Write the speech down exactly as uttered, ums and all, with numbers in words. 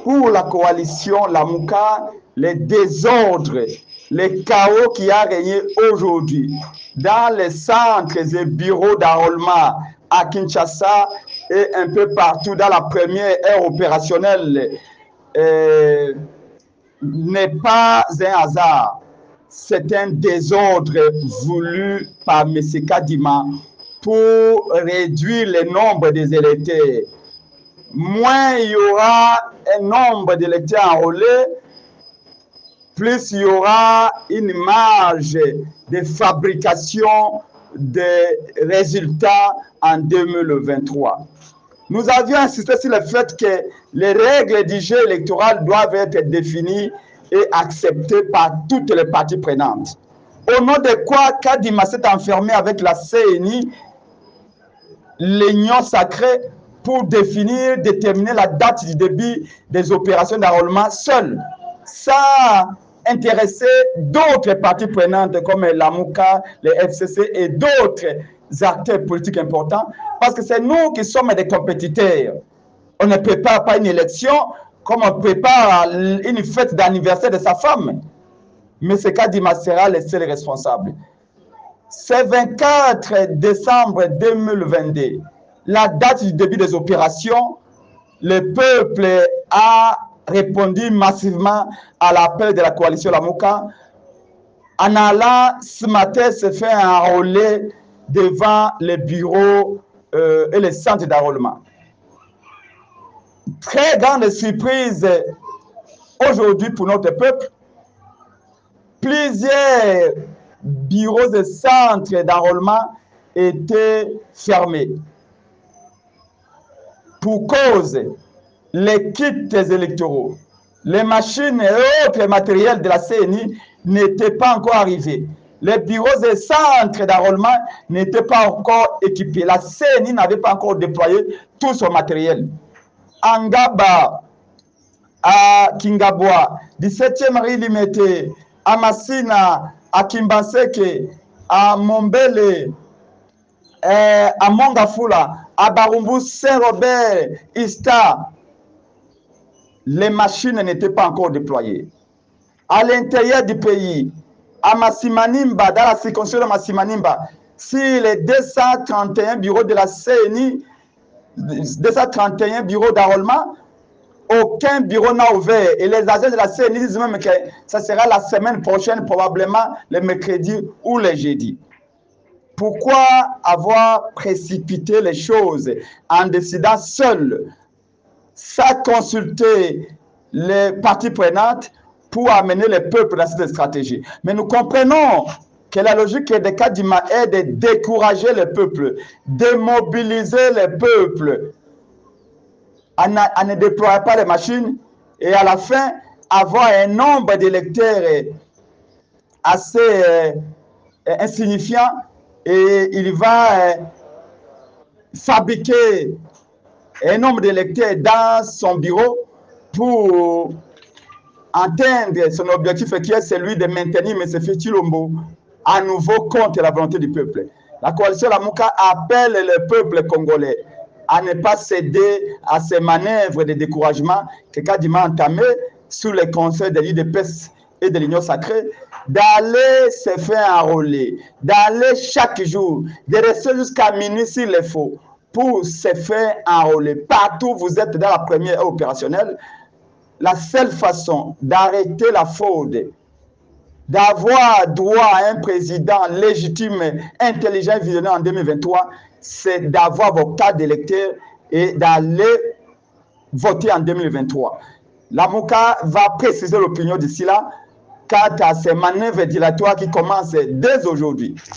pour la coalition Lamuka, les désordres, les chaos qui a régné aujourd'hui dans les centres et bureaux d'enrôlement à Kinshasa et un peu partout dans la première ère opérationnelle euh, n'est pas un hasard. C'est un désordre voulu par M. Kadima pour réduire le nombre des électeurs. Moins il y aura un nombre d'électeurs enrôlés, plus il y aura une marge de fabrication des résultats en deux mille vingt-trois. Nous avions insisté sur le fait que les règles du jeu électoral doivent être définies et acceptées par toutes les parties prenantes. Au nom de quoi Kadima s'est enfermé avec la C N I, l'Union sacrée, pour définir, déterminer la date du début des opérations d'enrôlement seul. Ça intéressait d'autres parties prenantes comme l'Amuka, les F C C et d'autres acteurs politiques importants, parce que c'est nous qui sommes des compétiteurs. On ne prépare pas une élection comme on prépare une fête d'anniversaire de sa femme. Mais ce Kadima sera le seul responsable. C'est vingt-quatre décembre deux mille vingt-deux, la date du début des opérations. Le peuple a répondu massivement à l'appel de la coalition Lamuka en allant ce matin se faire enrôler devant les bureaux euh, et les centres d'enrôlement. Très grande surprise aujourd'hui pour notre peuple. Plusieurs bureaux et centres d'enrôlement étaient fermés. Pour cause, les kits électoraux, les machines et autres matériels de la C N I n'étaient pas encore arrivés. Les bureaux et centres d'enrôlement n'étaient pas encore équipés. La C N I n'avait pas encore déployé tout son matériel. À Ngaba, à Kingabwa, dix-septième rue Limité, à Massina, à Kimbaseke, à Mombele, euh, à Mongafula, à Barumbu, Saint-Robert, Ista, les machines n'étaient pas encore déployées. À l'intérieur du pays, à Massimanimba, dans la circonscription de Massimanimba, sur les deux cent trente et un bureaux de la C N I, deux cent trente et un bureaux d'enrôlement, aucun bureau n'a ouvert. Et les agents de la C N I disent même que ça sera la semaine prochaine, probablement le mercredi ou le jeudi. Pourquoi avoir précipité les choses en décidant seul, sans consulter les parties prenantes pour amener le peuple dans cette stratégie? Mais nous comprenons que la logique de Kadima est de décourager le peuple, de mobiliser le peuple, à ne déployer pas les machines et à la fin avoir un nombre d'électeurs assez euh, insignifiant, et il va euh, fabriquer un nombre d'électeurs dans son bureau pour atteindre son objectif qui est celui de maintenir M. Fetchilombo à nouveau contre la volonté du peuple. La coalition Lamuka appelle le peuple congolais à ne pas céder à ces manœuvres de découragement que Kadima a entamé sous les conseils de l'U D P S et de l'Union sacrée, d'aller se faire enrôler, d'aller chaque jour, de rester jusqu'à minuit s'il le faut, pour se faire enrôler. Partout où vous êtes dans la première opérationnelle, la seule façon d'arrêter la fraude, d'avoir droit à un président légitime, intelligent, visionnaire en deux mille vingt-trois, c'est d'avoir vos cartes d'électeurs et d'aller voter en deux mille vingt-trois. Lamuka va préciser l'opinion d'ici là quant à ces manœuvres dilatoires qui commencent dès aujourd'hui.